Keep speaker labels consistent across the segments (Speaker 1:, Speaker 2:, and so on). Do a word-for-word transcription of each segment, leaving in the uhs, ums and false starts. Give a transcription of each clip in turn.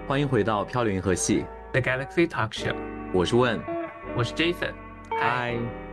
Speaker 1: 欢迎回到漂流银河系
Speaker 2: The Galaxy Talk Show，
Speaker 1: 我是问，
Speaker 2: 我是 Jason，
Speaker 1: 嗨。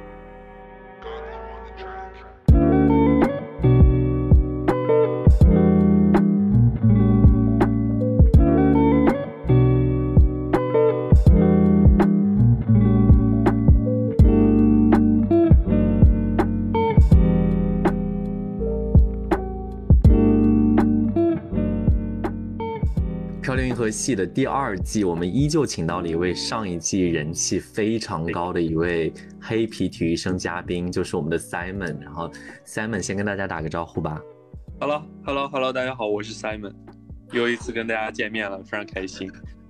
Speaker 1: 漂流银河系的第二季，我们依旧请到了一位上一季人气非常高的一位黑皮体育生嘉宾，就是我们的 Simon。然后 Simon 先跟大家打个招呼吧。
Speaker 3: Hello，Hello，Hello， 大家好，我是 Simon， 又一次跟大家见面了，非常开心。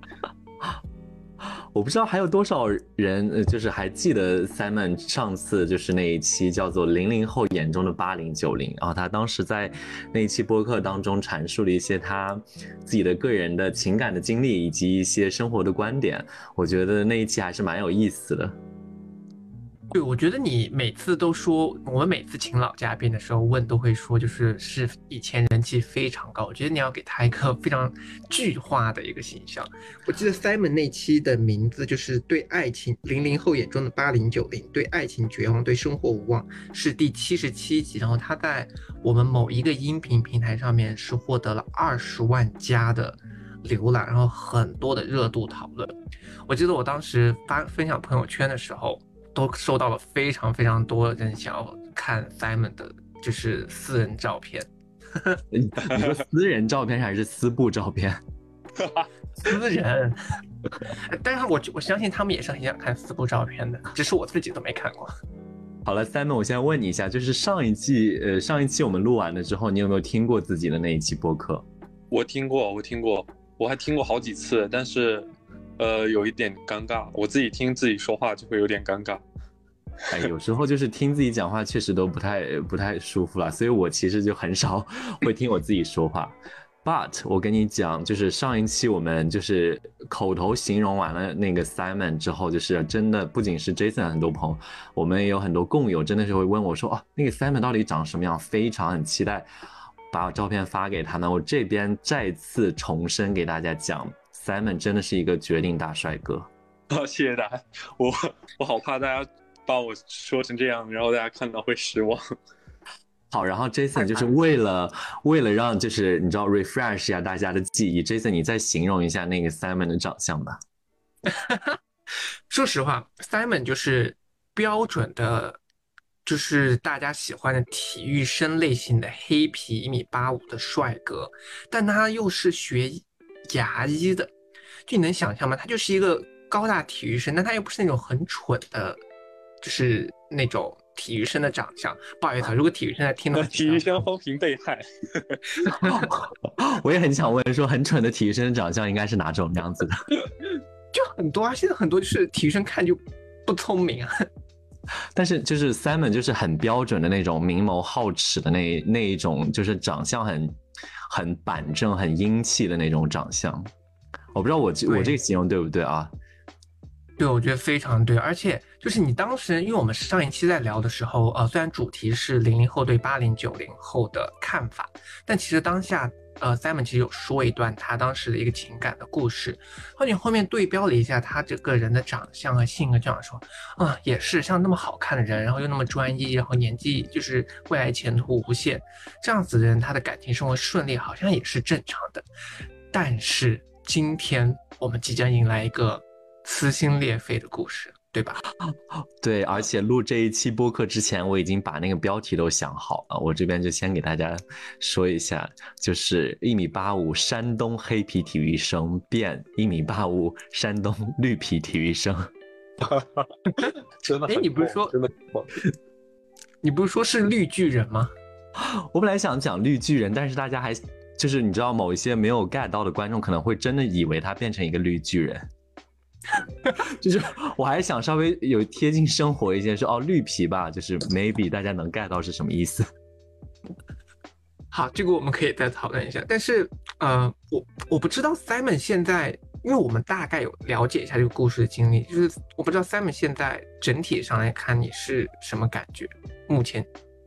Speaker 1: 我不知道还有多少人，就是还记得 Simon 上次就是那一期叫做零零后眼中的八零九零，然后他当时在那一期播客当中阐述了一些他自己的个人的情感的经历以及一些生活的观点，我觉得那一期还是蛮有意思的。
Speaker 2: 对，我觉得你每次都说，我们每次请老嘉宾的时候问都会说，就是是以前人气非常高。我觉得你要给他一个非常具化的一个形象。我记得 Simon 那期的名字就是对爱情，零零后眼中的八零九零，对爱情绝望，对生活无望，是第七十七集。然后他在我们某一个音频平台上面是获得了二十万加的浏览，然后很多的热度讨论。我记得我当时发分享朋友圈的时候，都收到了非常非常多人想要看 Simon 的就是私人照片。
Speaker 1: 你说私人照片还是私部照片？
Speaker 2: 私人。但是我我相信他们也是很想看私部照片的，只是我自己都没看过。
Speaker 1: 好了 Simon， 我现在问你一下，就是上一季呃上一期我们录完了之后，你有没有听过自己的那一期播客？
Speaker 3: 我听过，我听过，我还听过好几次，但是呃，有一点尴尬，我自己听自己说话就会有点尴尬。
Speaker 1: 哎，有时候就是听自己讲话确实都不太不太舒服了，所以我其实就很少会听我自己说话。But 我跟你讲，就是上一期我们就是口头形容完了那个 Simon 之后，就是真的不仅是 Jason 很多朋友，我们也有很多共友真的是会问我说，哦，那个 Simon 到底长什么样？非常很期待把照片发给他们。我这边再次重申给大家讲。Simon 真的是一个绝顶大帅哥。
Speaker 3: 哦，谢谢大家，我我好怕大家把我说成这样，然后大家看到会失望。
Speaker 1: 好，然后 Jason 就是为了为了让就是你知道 refresh 一下大家的记忆 ，Jason 你再形容一下那个 Simon 的长相吧。
Speaker 2: 说实话 ，Simon 就是标准的，就是大家喜欢的体育生类型的黑皮一米八五的帅哥，但他又是学牙医的。就你能想象吗？他就是一个高大体育生，但他又不是那种很蠢的，就是那种体育生的长相。不好意思，如果体育生在听的话，
Speaker 3: 体育生风评被害。
Speaker 1: 我也很想问，说很蠢的体育生的长相应该是哪种样子的？
Speaker 2: 就很多啊，现在很多就是体育生看就不聪明啊。
Speaker 1: 但是就是 Simon 就是很标准的那种明眸皓齿的那那一种，就是长相很很板正、很英气的那种长相。我不知道我我这个形容对不对啊？
Speaker 2: 对，我觉得非常对，而且就是你当时，因为我们上一期在聊的时候，呃，虽然主题是零零后对八零九零后的看法，但其实当下，呃 ，Simon 其实有说一段他当时的一个情感的故事，然后你后面对标了一下他这个人的长相和性格，这样说，啊、嗯，也是像那么好看的人，然后又那么专一，然后年纪就是未来前途无限，这样子的人，他的感情生活顺利好像也是正常的，但是今天我们即将迎来一个撕心裂肺的故事，对吧？
Speaker 1: 对，而且录这一期播客之前，我已经把那个标题都想好了，我这边就先给大家说一下，就是一米八五山东黑皮体育生变一米八五山东绿皮体育生。
Speaker 3: 真的很，
Speaker 2: 哎，你不是说
Speaker 3: 真的，
Speaker 2: 你不是说是绿巨人吗？
Speaker 1: 我本来想讲绿巨人，但是大家还就是你知道，某一些没有 get 到的观众可能会真的以为他变成一个绿巨人。就是我还想稍微有贴近生活一些，说哦绿皮吧，就是 maybe 大家能 get 到是什么意思。
Speaker 2: 好，这个我们可以再讨论一下。但是呃，我我不知道 Simon 现在，因为我们大概有了解一下这个故事的经历，就是我不知道 Simon 现在整体上来看你是什么感觉？目前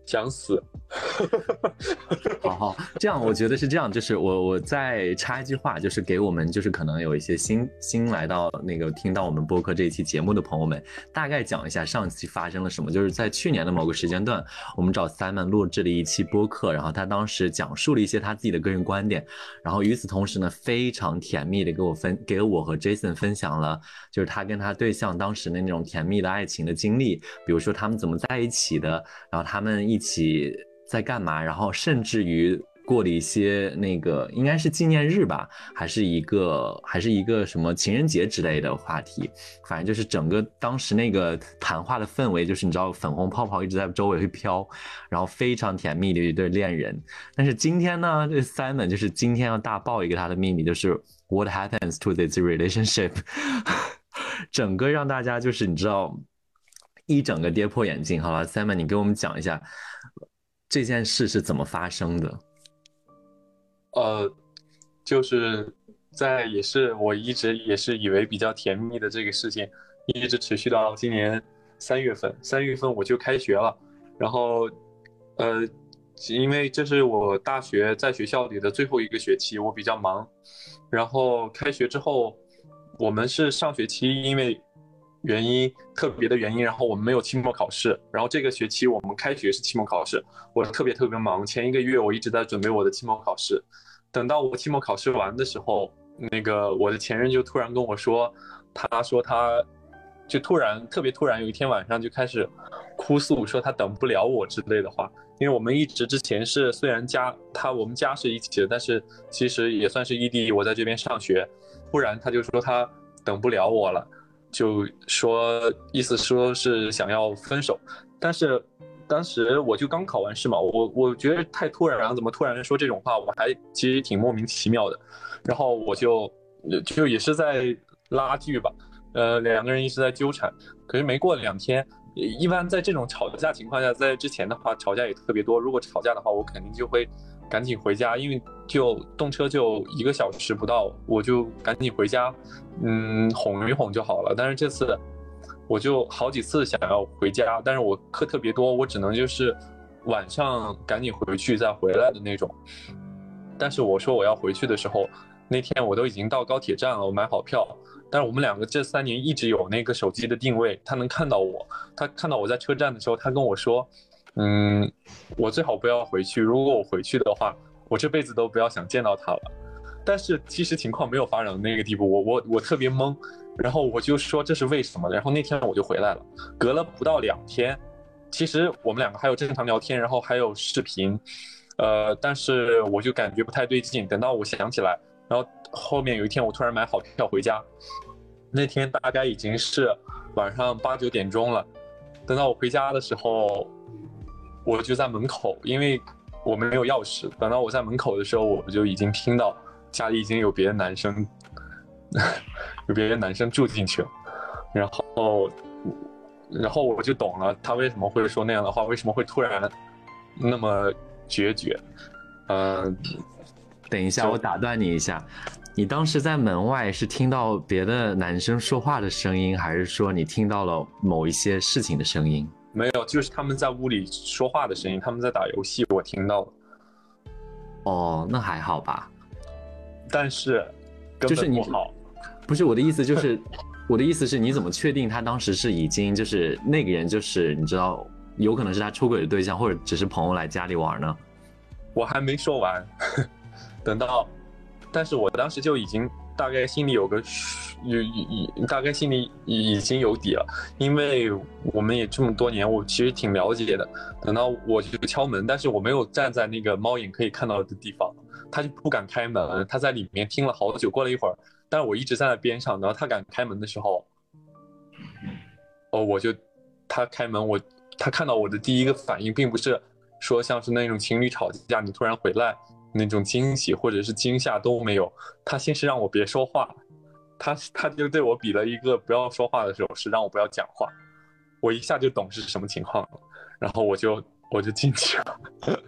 Speaker 3: 想死。
Speaker 1: 好好，这样我觉得是这样，就是我我再插一句话，就是给我们就是可能有一些新新来到那个听到我们播客这一期节目的朋友们，大概讲一下上期发生了什么。就是在去年的某个时间段，我们找 Simon 录制了一期播客，然后他当时讲述了一些他自己的个人观点，然后与此同时呢，非常甜蜜的给我分给了我和 Jason 分享了，就是他跟他对象当时的那种甜蜜的爱情的经历，比如说他们怎么在一起的，然后他们一起在干嘛，然后甚至于过了一些那个应该是纪念日吧，还是一个还是一个什么情人节之类的话题，反正就是整个当时那个谈话的氛围，就是你知道粉红泡泡一直在周围会飘，然后非常甜蜜的一对恋人。但是今天呢，这 Simon 就是今天要大爆一个他的秘密，就是 What happens to this relationship 整个让大家就是你知道一整个跌破眼镜。好了 Simon 你给我们讲一下这件事是怎么发生的。
Speaker 3: 呃，就是在也是我一直也是以为比较甜蜜的这个事情，一直持续到今年三月份。三月份我就开学了，然后呃，因为这是我大学在学校里的最后一个学期，我比较忙。然后开学之后，我们是上学期因为原因特别的原因，然后我们没有期末考试，然后这个学期我们开学是期末考试，我特别特别忙。前一个月我一直在准备我的期末考试，等到我期末考试完的时候，那个我的前任就突然跟我说，他说他就突然特别突然有一天晚上就开始哭诉，说他等不了我之类的话。因为我们一直之前是虽然家他我们家是一起的，但是其实也算是异地，我在这边上学。突然他就说他等不了我了，就说意思说是想要分手。但是当时我就刚考完试嘛，我我觉得太突然了，怎么突然说这种话，我还其实挺莫名其妙的。然后我就就也是在拉锯吧，呃，两个人一直在纠缠。可是没过两天，一般在这种吵架情况下，在之前的话吵架也特别多。如果吵架的话，我肯定就会赶紧回家，因为就动车就一个小时不到，我就赶紧回家，嗯，哄一哄就好了。但是这次我就好几次想要回家，但是我课特别多，我只能就是晚上赶紧回去再回来的那种。但是我说我要回去的时候，那天我都已经到高铁站了，我买好票。但是我们两个这三年一直有那个手机的定位，他能看到我。他看到我在车站的时候，他跟我说，嗯，我最好不要回去，如果我回去的话，我这辈子都不要想见到他了。但是其实情况没有发展到那个地步，我我我特别懵，然后我就说这是为什么，然后那天我就回来了。隔了不到两天，其实我们两个还有正常聊天，然后还有视频，呃，但是我就感觉不太对劲。等到我想起来，然后后面有一天我突然买好票回家，那天大概已经是晚上八九点钟了。等到我回家的时候，我就在门口，因为我没有钥匙。等到我在门口的时候，我就已经听到家里已经有别的男生有别的男生住进去了。然后然后我就懂了他为什么会说那样的话，为什么会突然那么决绝。嗯、呃，
Speaker 1: 等一下，我打断你一下，你当时在门外是听到别的男生说话的声音，还是说你听到了某一些事情的声音？
Speaker 3: 没有，就是他们在屋里说话的声音，他们在打游戏，我听到了。
Speaker 1: 哦，那还好吧。
Speaker 3: 但是根本不好。
Speaker 1: 不是我的意思，就是我的意思是，你怎么确定他当时是已经就是那个人就是你知道有可能是他出轨的对象，或者只是朋友来家里玩呢？
Speaker 3: 我还没说完，等到，但是我当时就已经大概心里有个有有大概心里已经有底了，因为我们也这么多年，我其实挺了解的。等到我就敲门，但是我没有站在那个猫眼可以看到的地方，他就不敢开门，他在里面听了好久。过了一会儿，但是我一直站在边上，然后他敢开门的时候，哦，我就他开门，我他看到我的第一个反应并不是说像是那种情侣吵架你突然回来那种惊喜或者是惊吓都没有，他先是让我别说话，他他就对我比了一个不要说话的手势，让我不要讲话。我一下就懂是什么情况了，然后我就我就进去了。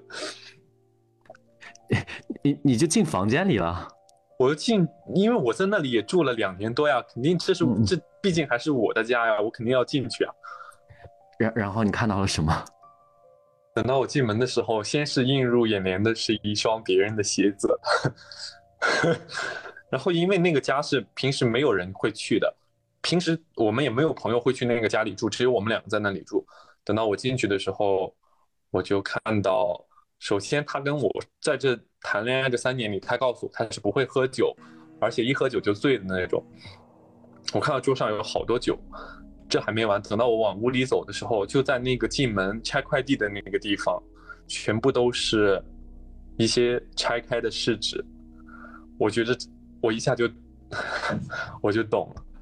Speaker 1: 你你就进房间里了？
Speaker 3: 我就进，因为我在那里也住了两年多呀，肯定这是、嗯、这毕竟还是我的家呀，我肯定要进去啊。
Speaker 1: 然然后你看到了什么？
Speaker 3: 等到我进门的时候，先是映入眼帘的是一双别人的鞋子，然后因为那个家是平时没有人会去的，平时我们也没有朋友会去那个家里住，只有我们两个在那里住。等到我进去的时候，我就看到，首先他跟我在这谈恋爱这三年里，他告诉我他是不会喝酒，而且一喝酒就醉的那种。我看到桌上有好多酒，这还没完，等到我往屋里走的时候，就在那个进门拆快递的那个地方，全部都是一些拆开的试纸。我觉得我一下就我就懂了。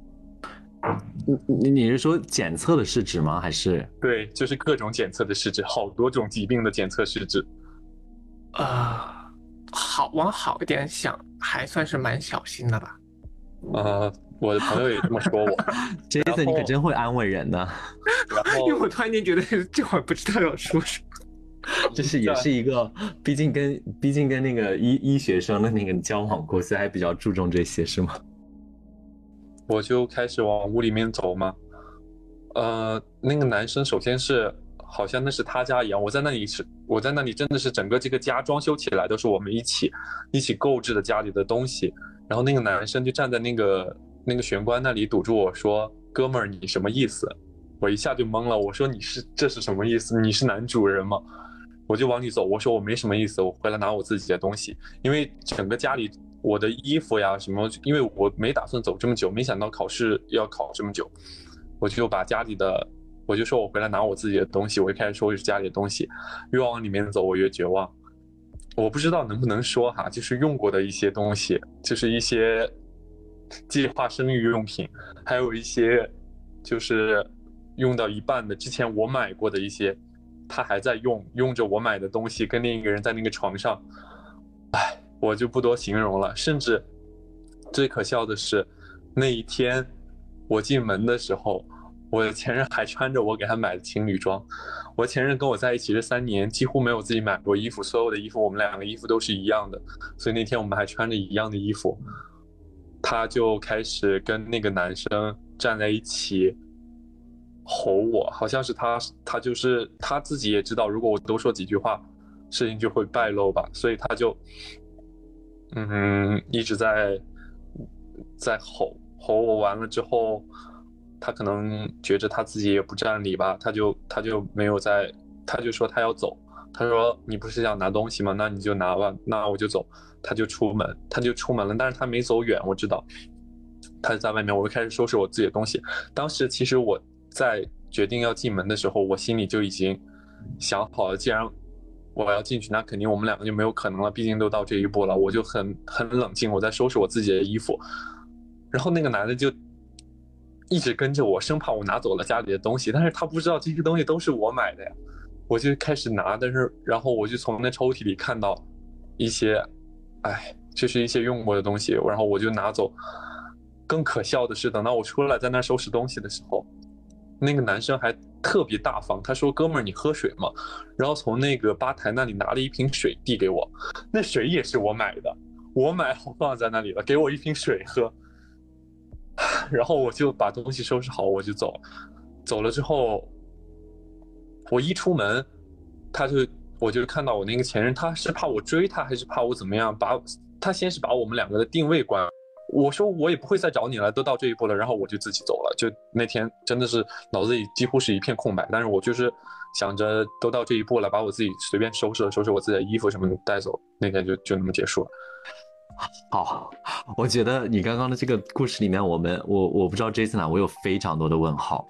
Speaker 1: 你你是说检测的试纸吗？还是？
Speaker 3: 对，就是各种检测的试纸，好多种疾病的检测试纸。
Speaker 2: 呃，好，往好一点想，还算是蛮小心的吧。
Speaker 3: 呃，我的朋友也这么说我。
Speaker 1: Jason，你可真会安慰人呢。
Speaker 3: 然后，
Speaker 2: 因为我突然间觉得这会儿不知道要说什么。
Speaker 1: 这是也是一个，毕竟跟毕竟跟那个医医学生的那个交往过，所以还比较注重这些，是吗？
Speaker 3: 我就开始往屋里面走嘛。呃，那个男生首先是好像那是他家一样，我在那里是我在那里真的是整个这个家装修起来都是我们一起一起购置的家里的东西。然后那个男生就站在那个那个玄关那里堵住我说：“哥们儿，你什么意思？”我一下就懵了，我说：“你是这是什么意思？你是男主人吗？”我就往里走，我说：“我没什么意思，我回来拿我自己的东西，因为整个家里我的衣服呀什么，因为我没打算走这么久，没想到考试要考这么久，我就把家里的，我就说我回来拿我自己的东西，我就开始收拾家里的东西，越往里面走我越绝望。我不知道能不能说哈，就是用过的一些东西，就是一些计划生育用品，还有一些就是用到一半的之前我买过的一些。”他还在用，用着我买的东西，跟另一个人在那个床上，哎，我就不多形容了。甚至最可笑的是，那一天我进门的时候，我的前任还穿着我给他买的情侣装。我前任跟我在一起这三年，几乎没有自己买过衣服，所有的衣服我们两个衣服都是一样的，所以那天我们还穿着一样的衣服。他就开始跟那个男生站在一起。吼我，好像是他，他就是他自己也知道，如果我多说几句话，事情就会败露吧，所以他就，嗯，一直在在吼吼我。完了之后，他可能觉着他自己也不占理吧，他就他就没有在，他就说他要走，他说你不是想拿东西吗？那你就拿吧，那我就走。他就出门，他就出门了，但是他没走远，我知道，他在外面，我就开始收拾我自己的东西。当时其实我。在决定要进门的时候，我心里就已经想好了，既然我要进去，那肯定我们两个就没有可能了，毕竟都到这一步了。我就很很冷静，我在收拾我自己的衣服，然后那个男的就一直跟着我，生怕我拿走了家里的东西，但是他不知道这些东西都是我买的呀。我就开始拿，但是然后我就从那抽屉里看到一些，哎，就是一些用过的东西，然后我就拿走。更可笑的是，等到我出来在那收拾东西的时候。那个男生还特别大方，他说：“哥们儿，你喝水吗？”然后从那个吧台那里拿了一瓶水递给我，那水也是我买的，我买好放在那里了，给我一瓶水喝。然后我就把东西收拾好，我就走。走了之后，我一出门，他就我就看到我那个前任，他是怕我追他，还是怕我怎么样？把他先是把我们两个的定位关。我说我也不会再找你了，都到这一步了，然后我就自己走了。就那天真的是脑子里几乎是一片空白，但是我就是想着都到这一步了，把我自己随便收拾了收拾我自己的衣服什么的带走，那天就就那么结束了。
Speaker 1: 好，我觉得你刚刚的这个故事里面，我们我我不知道 Jason 啊，我有非常多的问号。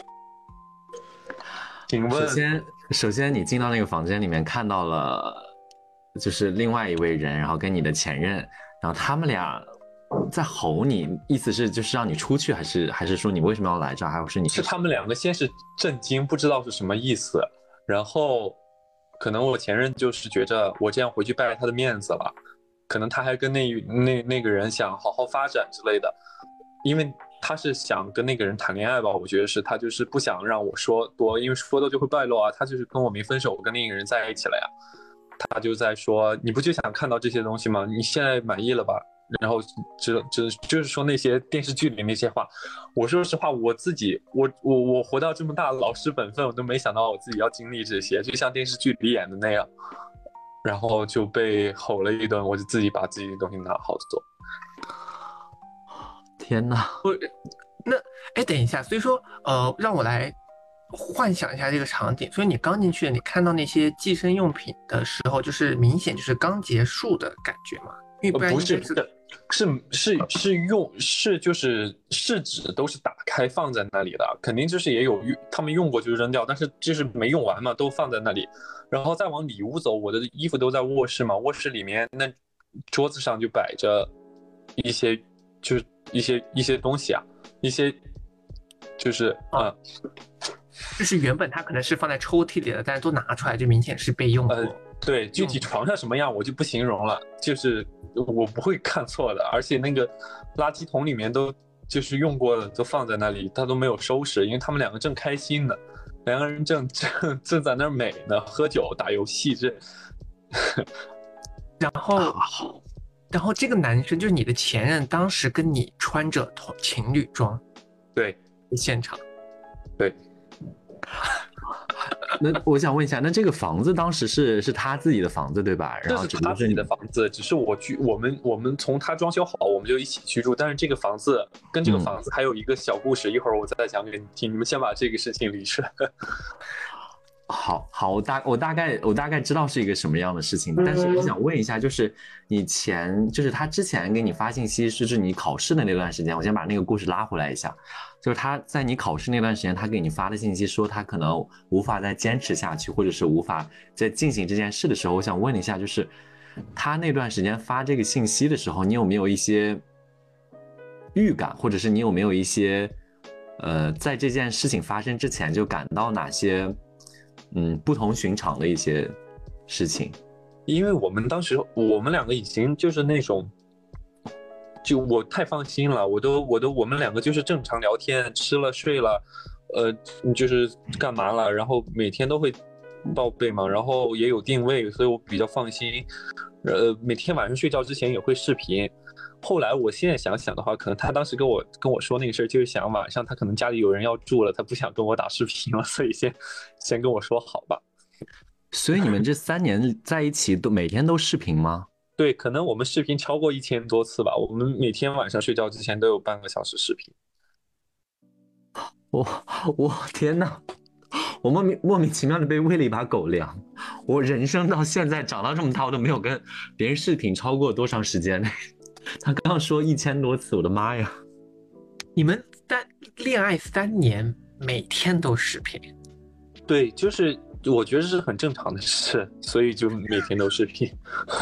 Speaker 3: 请问，
Speaker 1: 首先首先你进到那个房间里面看到了，就是另外一位人，然后跟你的前任，然后他们俩。在吼你，意思是就是让你出去，还是还是说你为什么要来这儿？还有是你
Speaker 3: 是他们两个先是震惊，不知道是什么意思，然后可能我前任就是觉着我这样回去败了他的面子了，可能他还跟那那那个人想好好发展之类的，因为他是想跟那个人谈恋爱吧，我觉得是他就是不想让我说多，因为说多就会败露啊，他就是跟我没分手，我跟另一个人在一起了呀，他就在说你不就想看到这些东西吗？你现在满意了吧？ 然后只只就是说那些电视剧里那些话。我说实话，我自己我我我活到这么大，老实本分，我都没想到我自己要经历这些，就像电视剧里演的那样，然后就被吼了一顿，我就自己把自己的东西拿好走。
Speaker 1: 天哪！
Speaker 2: 我那哎，等一下，所以说呃，让我来幻想一下这个场景。所以你刚进去，你看到那些计生用品的时候，就是明显就是刚结束的感觉嘛？因为不然
Speaker 3: 不是
Speaker 2: 是
Speaker 3: 是是是用是就是试纸都是打开放在那里的，肯定就是也有他们用过就扔掉，但是就是没用完嘛，都放在那里。然后再往里屋走，我的衣服都在卧室嘛，卧室里面那桌子上就摆着一些就是一些一些东西啊，一些就是啊。嗯
Speaker 2: 就是原本它可能是放在抽屉里的，但是都拿出来，就明显是被用过。
Speaker 3: 呃，对，具体床上什么样我就不形容了，就是我不会看错的。而且那个垃圾桶里面都就是用过的，都放在那里，他都没有收拾，因为他们两个正开心呢，两个人正正正在那儿美呢，喝酒打游戏这。
Speaker 2: 然后，然后这个男生就是你的前任，当时跟你穿着情侣装，
Speaker 3: 对，
Speaker 2: 现场，
Speaker 3: 对。
Speaker 1: 那我想问一下，那这个房子当时是是他自己的房子对吧？然后
Speaker 3: 这是他自己的房子，只是我居我们我们从他装修好，我们就一起居住。但是这个房子跟这个房子还有一个小故事，嗯、一会儿我再讲给你听。你们先把这个事情理出来。
Speaker 1: 好好，我大我大概我大概知道是一个什么样的事情，但是我想问一下，就是你前就是他之前给你发信息，是你考试的那段时间，我先把那个故事拉回来一下，就是他在你考试那段时间，他给你发的信息说他可能无法再坚持下去，或者是无法再进行这件事的时候，我想问一下，就是他那段时间发这个信息的时候，你有没有一些预感，或者是你有没有一些呃，在这件事情发生之前就感到哪些嗯不同寻常的一些事情？
Speaker 3: 因为我们当时我们两个已经就是那种，就我太放心了，我都我都我们两个就是正常聊天，吃了睡了，呃，就是干嘛了，然后每天都会报备嘛，然后也有定位，所以我比较放心。呃，每天晚上睡觉之前也会视频。后来我现在想想的话，可能他当时跟我跟我说那个事儿，就是想晚上他可能家里有人要住了，他不想跟我打视频了，所以先先跟我说好吧。
Speaker 1: 所以你们这三年在一起都每天都视频吗？
Speaker 3: 对，可能我们视频超过一千多次吧。我们每天晚上睡觉之前都有半个小时视频。
Speaker 1: 我我天哪！我莫名莫名其妙的被喂了一把狗粮。我人生到现在长到这么大，我都没有跟别人视频超过多长时间。他刚刚说一千多次，我的妈呀！
Speaker 2: 你们三恋爱三年，每天都视频？
Speaker 3: 对，就是我觉得这是很正常的事，所以就每天都视频。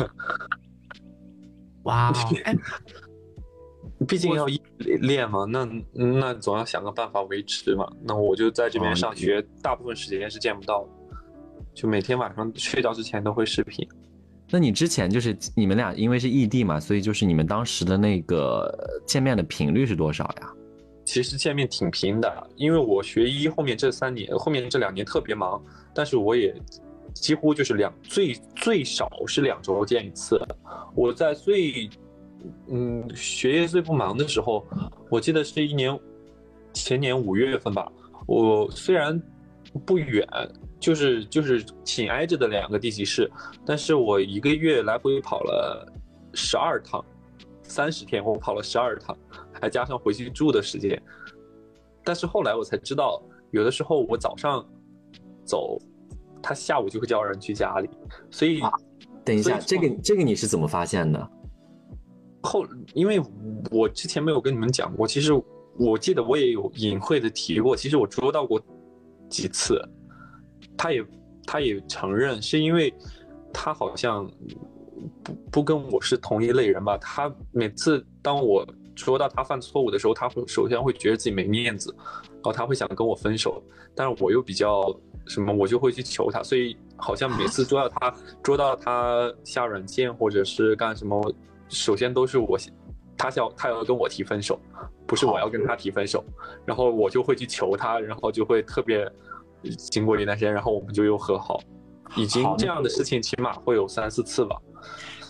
Speaker 2: 哇，哎，
Speaker 3: 毕竟要练嘛，那那总要想个办法维持嘛。那我就在这边上学，哦、大部分时间是见不到的，就每天晚上睡觉之前都会视频。
Speaker 1: 那你之前就是你们俩因为是异地嘛，所以就是你们当时的那个见面的频率是多少呀？
Speaker 3: 其实见面挺频的，因为我学医后面这三年，后面这两年特别忙，但是我也几乎就是两最最少是两周见一次。我在最嗯学业最不忙的时候，我记得是一年前年五月份吧。我虽然不远，就是就是紧挨着的两个地级市，但是我一个月来回跑了十二趟，三十天我跑了十二趟，还加上回去住的时间。但是后来我才知道，有的时候我早上走，他下午就会叫人去家里，所以、啊、
Speaker 1: 等一下，这个这个你是怎么发现的？
Speaker 3: 后因为我之前没有跟你们讲过，其实我记得我也有隐晦的提过，其实我捉到过几次，他也他也承认，是因为他好像不不跟我是同一类人吧。他每次当我说到他犯错误的时候，他会首先会觉得自己没面子，然后他会想跟我分手，但是我又比较什么，我就会去求他，所以好像每次捉到他捉到他下软件或者是干什么，首先都是我他要他要跟我提分手，不是我要跟他提分手，然后我就会去求他，然后就会特别经过一段时间，然后我们就又和好。已经这样的事情起码会有三四次吧。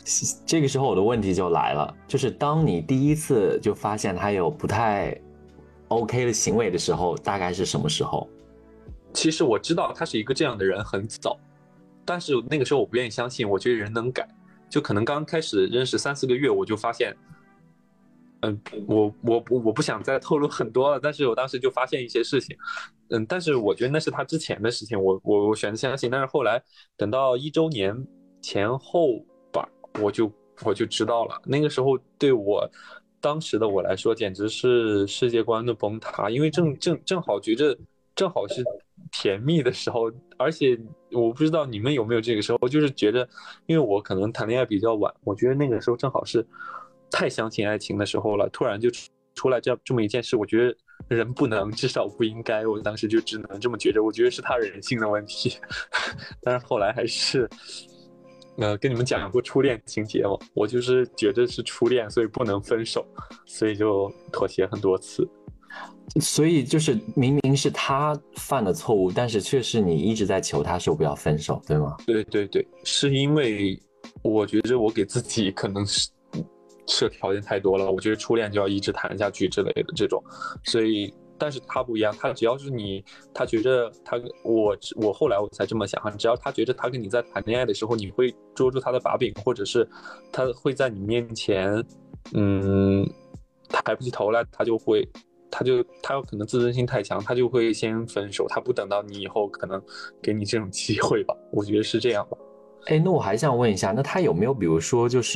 Speaker 1: 这个时候我的问题就来了，就是当你第一次就发现他有不太 OK 的行为的时候，大概是什么时候？
Speaker 3: 其实我知道他是一个这样的人很早，但是那个时候我不愿意相信，我觉得人能改，就可能刚开始认识三四个月，我就发现，嗯，我我不我不想再透露很多了，但是我当时就发现一些事情，嗯，但是我觉得那是他之前的事情，我我我选择相信，但是后来等到一周年前后吧，我就我就知道了，那个时候对我当时的我来说，简直是世界观的崩塌，因为正正正好觉着正好是甜蜜的时候，而且我不知道你们有没有这个时候，就是觉得，因为我可能谈恋爱比较晚，我觉得那个时候正好是太相信爱情的时候了，突然就出来这这么一件事，我觉得人不能，至少不应该，我当时就只能这么觉得，我觉得是他人性的问题，但是后来还是。呃，跟你们讲过初恋情节吗？我就是觉得是初恋，所以不能分手，所以就妥协很多次。
Speaker 1: 所以就是明明是他犯的错误，但是却是你一直在求他说不要分手，对吗？
Speaker 3: 对对对，是因为我觉得我给自己可能是设条件太多了，我觉得初恋就要一直谈下去之类的这种，所以。但是他不一样，他只要是你，他觉着他我我后来我才这么想，只要他觉着他跟你在谈恋爱的时候，你会捉住他的把柄，或者是他会在你面前，嗯，抬不起头来，他就会，他就他有可能自尊心太强，他就会先分手，他不等到你以后可能给你这种机会吧，我觉得是这样吧。
Speaker 1: 哎，那我还想问一下，那他有没有比如说就是。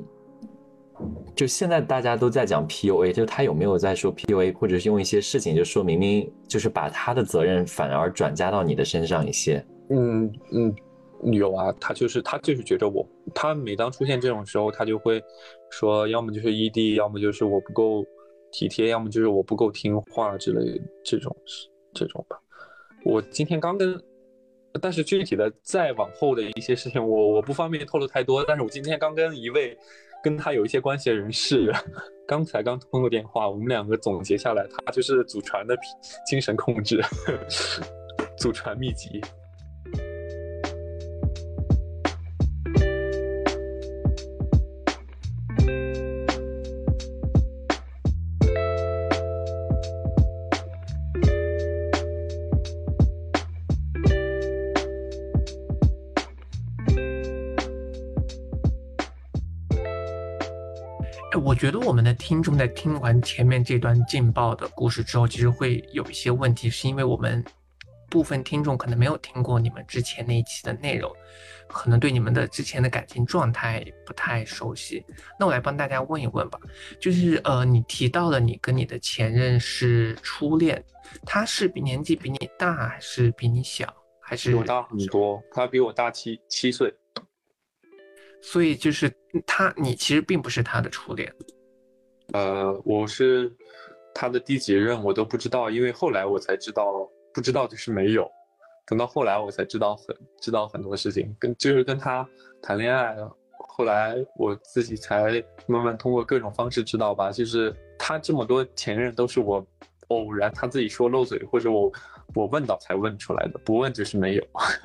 Speaker 1: 就现在大家都在讲 P U A， 就他有没有在说 P U A， 或者是用一些事情就说明明就是把他的责任反而转嫁到你的身上一些？
Speaker 3: 嗯嗯，有啊，他就是他就是觉得我，他每当出现这种时候，他就会说，要么就是异地，要么就是我不够体贴，要么就是我不够听话之类的这种这种吧。我今天刚跟。但是具体的再往后的一些事情，我我不方便透露太多。但是我今天刚跟一位跟他有一些关系的人士，刚才刚通过电话，我们两个总结下来，他就是祖传的精神控制，祖传秘籍。
Speaker 2: 我觉得我们的听众在听完前面这段劲爆的故事之后，其实会有一些问题，是因为我们部分听众可能没有听过你们之前那一期的内容，可能对你们的之前的感情状态不太熟悉。那我来帮大家问一问吧，就是呃，你提到了你跟你的前任是初恋，他是比年纪比你大，还是比你小，还是
Speaker 3: 比我大很多？他比我大七七岁。
Speaker 2: 所以就是他，你其实并不是他的初恋。
Speaker 3: 呃，我是他的第几任我都不知道，因为后来我才知道，不知道就是没有。等到后来我才知道很知道很多事情，跟就是跟他谈恋爱，后来我自己才慢慢通过各种方式知道吧。就是他这么多前任都是我偶然他自己说漏嘴，或者我我问到才问出来的，不问就是没有。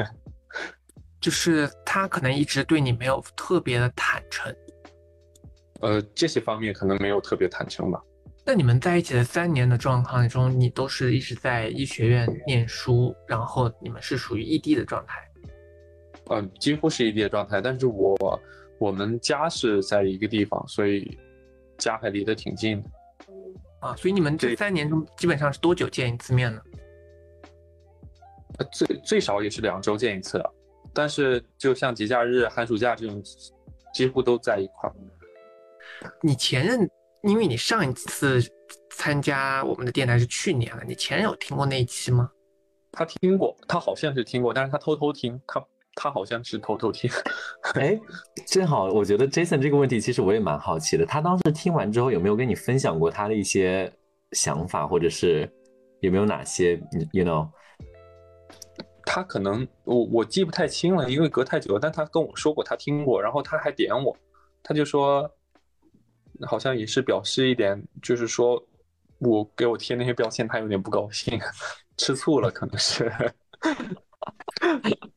Speaker 2: 就是他可能一直对你没有特别的坦诚，
Speaker 3: 呃，这些方面可能没有特别坦诚吧。
Speaker 2: 那你们在一起的三年的状况中，你都是一直在医学院念书，然后你们是属于异地的状态？
Speaker 3: 嗯、呃，几乎是异地的状态，但是我我们家是在一个地方，所以家还离得挺近的。
Speaker 2: 啊，所以你们这三年中基本上是多久见一次面呢？
Speaker 3: 最最少也是两周见一次了。但是就像节假日、寒暑假这种，几乎都在一块儿。
Speaker 2: 你前任，因为你上一次参加我们的电台是去年了，你前任有听过那一期吗？
Speaker 3: 他听过，他好像是听过，但是他偷偷听，他他好像是偷偷听。
Speaker 1: 哎，正好，我觉得 Jason 这个问题其实我也蛮好奇的，他当时听完之后有没有跟你分享过他的一些想法，或者是有没有哪些 you know？
Speaker 3: 他可能我我记不太清了，因为隔太久了。但他跟我说过他听过，然后他还点我，他就说，好像也是表示一点，就是说我给我贴那些标签，他有点不高兴，吃醋了，可能是。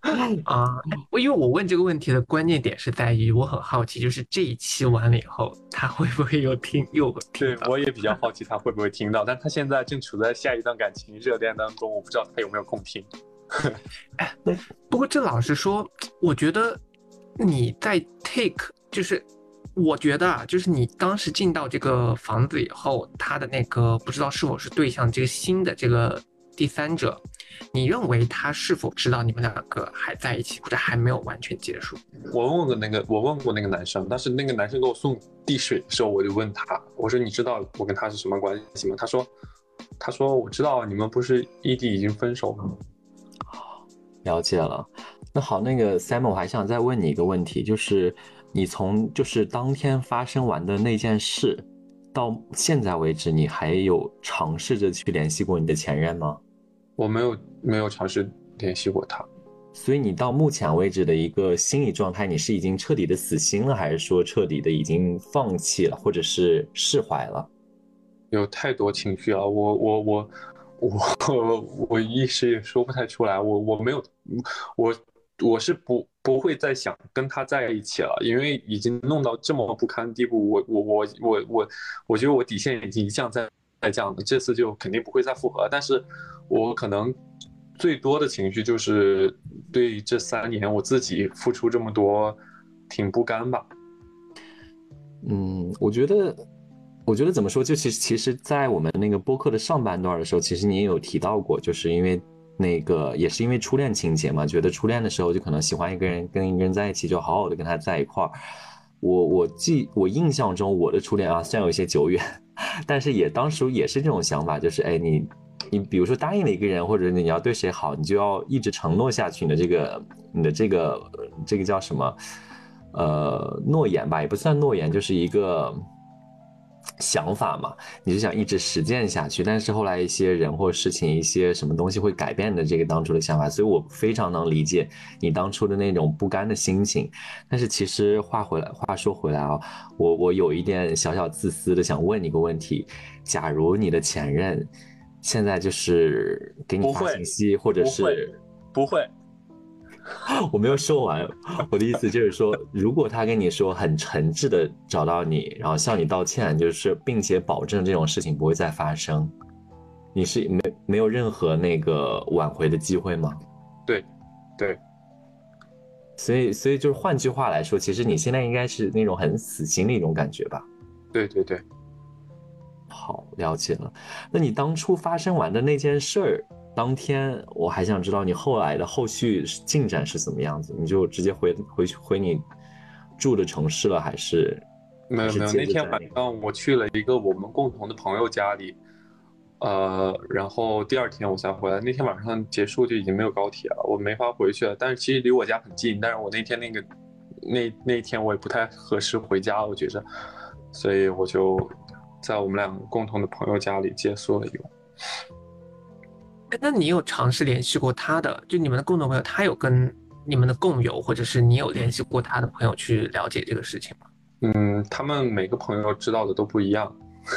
Speaker 2: 啊，我因为我问这个问题的关键点是在于，我很好奇，就是这一期完了以后，他会不会又听又听
Speaker 3: 对，
Speaker 2: 到？
Speaker 3: 我也比较好奇他会不会听到，但他现在正处在下一段感情热恋当中，我不知道他有没有空听。
Speaker 2: 哎，不过这老实说，我觉得你在 take，就是我觉得啊，就是你当时进到这个房子以后，他的那个不知道是否是对象，这个新的这个第三者，你认为他是否知道你们两个还在一起，或者还没有完全结束？
Speaker 3: 我问过那个，我问过那个男生，但是那个男生给我送递水的时候，我就问他，我说你知道我跟他是什么关系吗？他说，他说我知道，你们不是异地已经分手了吗？
Speaker 1: 了解了。那好，那个 Simon，我还想再问你一个问题，就是你从就是当天发生完的那件事到现在为止，你还有尝试着去联系过你的前任吗？
Speaker 3: 我没有没有尝试联系过他。
Speaker 1: 所以你到目前为止的一个心理状态，你是已经彻底的死心了，还是说彻底的已经放弃了，或者是释怀了？
Speaker 3: 有太多情绪了，我我我我我一时也说不太出来，我我没有，我我是不不会再想跟他在一起了，因为已经弄到这么不堪的地步，我我我我我我觉得我底线已经一降再再降了，这次就肯定不会再复合，但是我可能最多的情绪就是对这三年我自己付出这么多，挺不甘吧。
Speaker 1: 嗯，我觉得，我觉得怎么说，就其实其实，在我们那个播客的上半段的时候，其实你也有提到过，就是因为那个也是因为初恋情节嘛，觉得初恋的时候就可能喜欢一个人，跟一个人在一起，就好好的跟他在一块儿。我我记我印象中我的初恋啊，虽然有一些久远，但是也当时也是这种想法，就是哎你。你比如说答应了一个人，或者你要对谁好，你就要一直承诺下去。你的这个，你的这个，这个叫什么？呃，诺言吧，也不算诺言，就是一个想法嘛。你就想一直实践下去，但是后来一些人或事情，一些什么东西会改变的这个当初的想法，所以我非常能理解你当初的那种不甘的心情。但是其实话回来，话说回来啊，我我有一点小小自私的想问你个问题：假如你的前任现在就是给你发信息，或者是
Speaker 3: 不会，
Speaker 1: 我没有说完，我的意思就是说，如果他跟你说很诚挚的找到你，然后向你道歉，就是并且保证这种事情不会再发生，你是没没有任何那个挽回的机会吗？
Speaker 3: 对，对，
Speaker 1: 所以所以就是换句话来说，其实你现在应该是那种很死心的一种感觉吧？
Speaker 3: 对对对。
Speaker 1: 好，了解了。那你当初发生完的那件事儿，当天我还想知道你后来的后续进展是怎么样子？你就直接回回去回你住的城市了，还是
Speaker 3: 没有没有？那天晚
Speaker 1: 那
Speaker 3: 上我去了一个我们共同的朋友家里，呃，然后第二天我才回来。那天晚上结束就已经没有高铁了，我没法回去了。但是其实离我家很近，但是我那天那个那那天我也不太合适回家，我觉着，所以我就在我们两个共同的朋友家里借宿了一晚。
Speaker 2: 那你有尝试联系过他的，就你们的共同朋友，他有跟你们的共友，或者是你有联系过他的朋友去了解这个事情吗？
Speaker 3: 嗯，他们每个朋友知道的都不一样。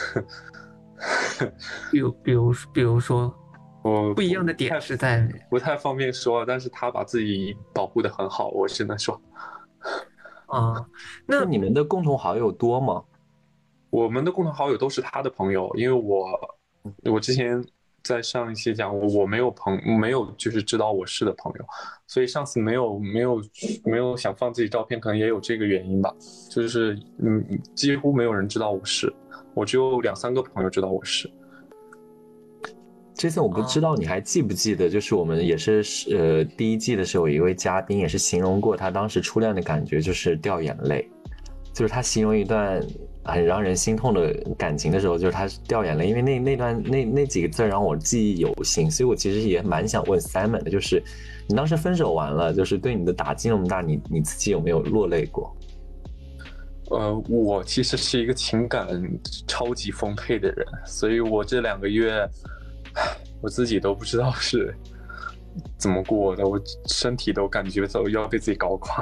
Speaker 2: 比如，比如，比如说，
Speaker 3: 我
Speaker 2: 不一样的点是在
Speaker 3: 不太方便说，但是他把自己保护得很好，我只能说。
Speaker 2: 啊，那
Speaker 1: 那你们的共同好友多吗？
Speaker 3: 我们的共同好友都是他的朋友，因为我我之前在上一期讲，我我没有朋没有就是知道我是的朋友，所以上次没有没有没有想放自己照片，可能也有这个原因吧。就是嗯，几乎没有人知道我是，我只有两三个朋友知道我是。
Speaker 1: 这次我不知道你还记不记得，就是我们也是呃第一季的时候有一位嘉宾也是形容过他当时初恋的感觉，就是掉眼泪，就是他形容一段很让人心痛的感情的时候，就是他掉眼泪，因为那那段那那几个字让我记忆犹新，所以我其实也蛮想问 Simon 的，就是你当时分手完了，就是对你的打击那么大，你你自己有没有落泪过？
Speaker 3: 呃，我其实是一个情感超级丰沛的人，所以我这两个月，我自己都不知道是怎么过的，我身体都感觉都要被自己搞垮。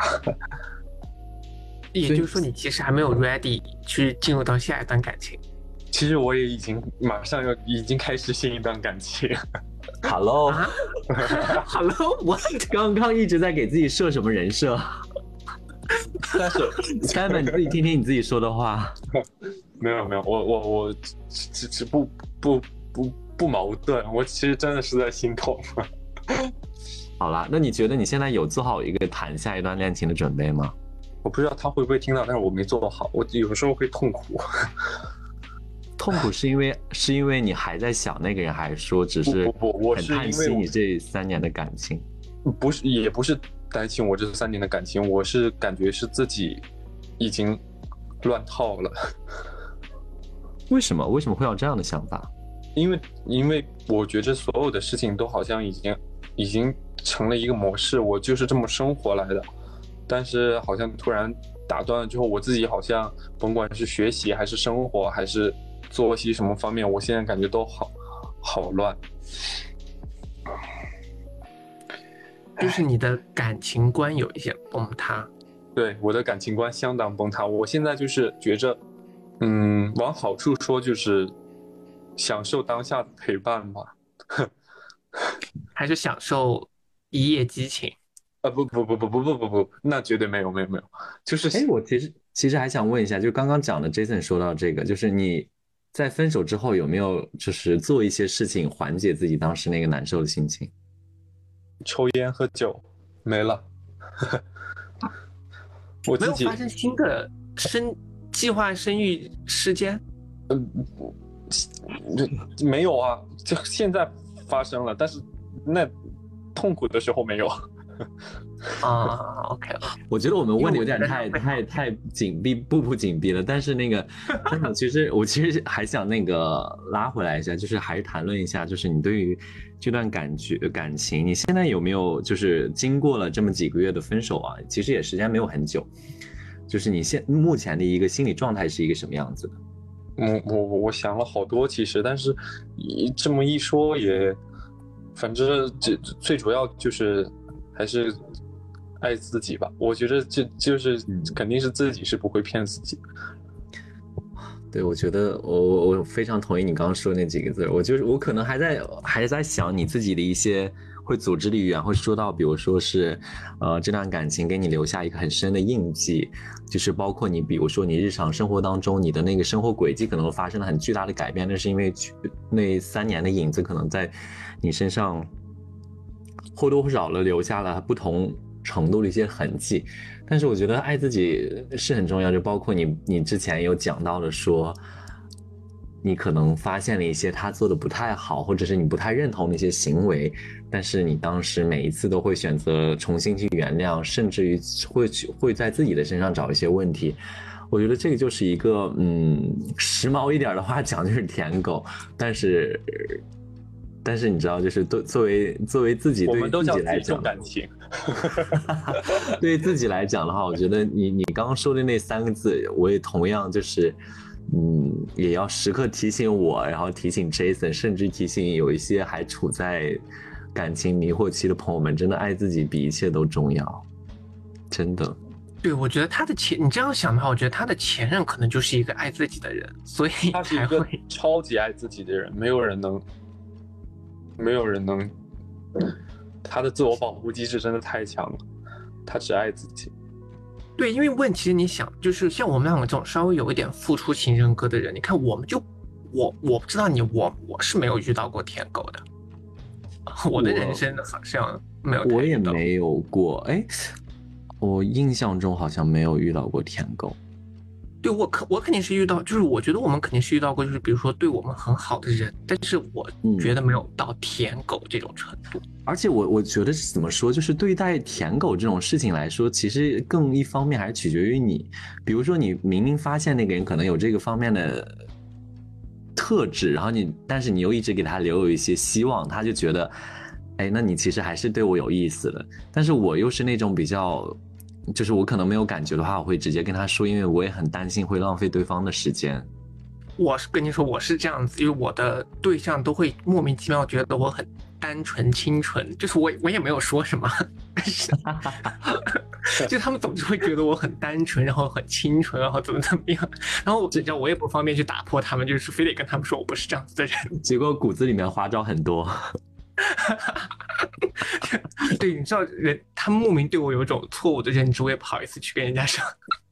Speaker 2: 也就是说，你其实还没有 ready 去进入到下一段感情。
Speaker 3: 其实我也已经马上要已经开始新一段感情。
Speaker 1: Hello，Hello，、
Speaker 2: 啊、Hello， 我
Speaker 1: 刚刚一直在给自己设什么人设？
Speaker 3: 但是
Speaker 1: Simon， 你自己听听你自己说的话。
Speaker 3: 没有没有，我我我只只不不不不矛盾，我其实真的是在心痛。
Speaker 1: 好啦，那你觉得你现在有做好一个谈下一段恋情的准备吗？
Speaker 3: 我不知道他会不会听到，但是我没做好，我有时候会痛苦。
Speaker 1: 痛苦是因为是因为你还在想那个人，还是说只是
Speaker 3: 不不不，我
Speaker 1: 很
Speaker 3: 是因
Speaker 1: 叹息
Speaker 3: 为
Speaker 1: 你这三年的感情？
Speaker 3: 不是，也不是担心我这三年的感情，我是感觉是自己已经乱套了。
Speaker 1: 为什么？为什么会有这样的想法？
Speaker 3: 因为因为我觉着所有的事情都好像已经已经成了一个模式，我就是这么生活来的。但是好像突然打断了之后，我自己好像甭管是学习还是生活还是作息什么方面，我现在感觉都好好乱。
Speaker 2: 就是你的感情观有一些崩塌。
Speaker 3: 对，我的感情观相当崩塌。我现在就是觉着，嗯，往好处说就是享受当下的陪伴吧。
Speaker 2: 还是享受一夜激情？
Speaker 3: 啊不不不不不不不不，那绝对没有没有没有，就是
Speaker 1: 哎，我其实其实还想问一下，就刚刚讲的 Jason 说到这个，就是你在分手之后有没有就是做一些事情缓解自己当时那个难受的心情？
Speaker 3: 抽烟喝酒没了。我自己
Speaker 2: 没有发生新的生计划生育事件？
Speaker 3: 没有啊，就现在发生了，但是那痛苦的时候没有。
Speaker 2: 啊 ，OK，
Speaker 1: 我觉得我们问的有点太太太紧闭，步步紧逼了。但是那个，但是其实我其实还想那个拉回来一下，就是还是谈论一下，就是你对于这段感觉感情，你现在有没有就是经过了这么几个月的分手啊？其实也时间没有很久，就是你现目前的一个心理状态是一个什么样子的？
Speaker 3: 我我我想了好多，其实，但是一这么一说也，反正这最主要就是还是爱自己吧。我觉得这就是肯定是自己是不会骗自己。
Speaker 1: 对，我觉得我我我非常同意你刚刚说的那几个字。我就是我可能还在还在想你自己的一些会组织的语言，会说到，比如说是，呃，这段感情给你留下一个很深的印记，就是包括你，比如说你日常生活当中，你的那个生活轨迹可能发生了很巨大的改变，那是因为那三年的影子可能在你身上或多或少的留下了不同程度的一些痕迹。但是我觉得爱自己是很重要，就包括你你之前有讲到的说，你可能发现了一些他做的不太好，或者是你不太认同的一些行为，但是你当时每一次都会选择重新去原谅，甚至于会会在自己的身上找一些问题。我觉得这个就是一个嗯，时髦一点的话讲就是舔狗，但是但是你知道，就是都作为作为自己对于自己来讲，
Speaker 3: 感情。
Speaker 1: 对于自己来讲的话，我觉得你你刚刚说的那三个字，我也同样就是，嗯，也要时刻提醒我，然后提醒 Jason， 甚至提醒有一些还处在感情迷惑期的朋友们，真的爱自己比一切都重要，真的。
Speaker 2: 对，我觉得他的前，你这样想的话，我觉得他的前任可能就是一个爱自己的人，所以
Speaker 3: 他是一个
Speaker 2: 才会
Speaker 3: 超级爱自己的人，没有人能，没有人能，他的自我保护机制真的太强了，他只爱自己。
Speaker 2: 对，因为问题你想，就是像我们两个这种稍微有一点付出型人格的人，你看我们就，我我不知道你，我我是没有遇到过舔狗的，我的人生好像没有，
Speaker 1: 我也没有过，哎。我印象中好像没有遇到过舔狗。
Speaker 2: 对，我肯我肯定是遇到，就是我觉得我们肯定是遇到过，就是比如说对我们很好的人，但是我觉得没有到舔狗这种程度。
Speaker 1: 嗯、而且我我觉得怎么说，就是对待舔狗这种事情来说，其实更一方面还是取决于你。比如说你明明发现那个人可能有这个方面的特质，然后你但是你又一直给他留有一些希望，他就觉得，哎，那你其实还是对我有意思的。但是我又是那种比较。就是我可能没有感觉的话，我会直接跟他说，因为我也很担心会浪费对方的时间。
Speaker 2: 我是跟你说，我是这样子，因为我的对象都会莫名其妙觉得我很单纯清纯，就是我我也没有说什么，但是就他们总是会觉得我很单纯，然后很清纯，然后怎么怎么样，然后你知道我也不方便去打破他们，就是非得跟他们说我不是这样子的人，
Speaker 1: 结果骨子里面花招很多。
Speaker 2: 对，你知道人他莫名对我有一种错误的认知，我也不好意思去跟人家说。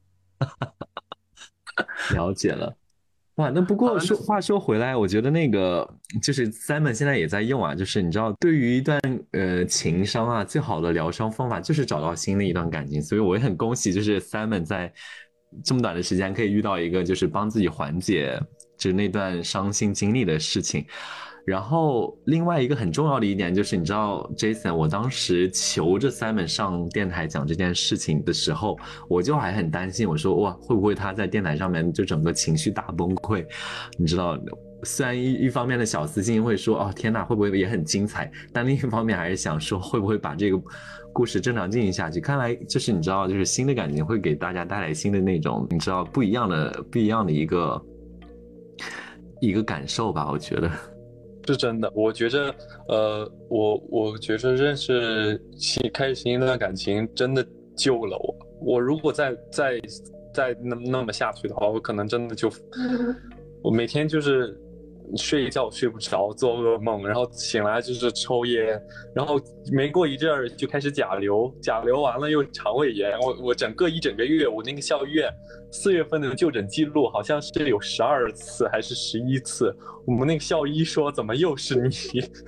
Speaker 1: 了解了。哇，那不过说话说回来，我觉得那个就是 Simon 现在也在用啊，就是你知道，对于一段呃情伤啊，最好的疗伤方法就是找到新的一段感情，所以我也很恭喜，就是 Simon 在这么短的时间可以遇到一个就是帮自己缓解就是那段伤心经历的事情。然后另外一个很重要的一点就是，你知道 Jason， 我当时求着 Simon 上电台讲这件事情的时候，我就还很担心，我说哇，会不会他在电台上面就整个情绪大崩溃？你知道，虽然一一方面的小私心会说哦天哪，会不会也很精彩？但另一方面还是想说，会不会把这个故事正常进行下去？看来就是你知道，就是新的感情会给大家带来新的那种你知道不一样的不一样的一个一个感受吧，我觉得。
Speaker 3: 是真的，我觉着，呃，我我觉着认识新开始新一段感情真的救了我。我如果再再再那那么下去的话，我可能真的就，我每天就是睡一觉睡不着，做噩梦，然后醒来就是抽烟，然后没过一阵儿就开始甲流，甲流完了又肠胃炎，我我整个一整个月，我那个校医院四月份的就诊记录好像是有十二次还是十一次，我们那个校医说怎么又是你？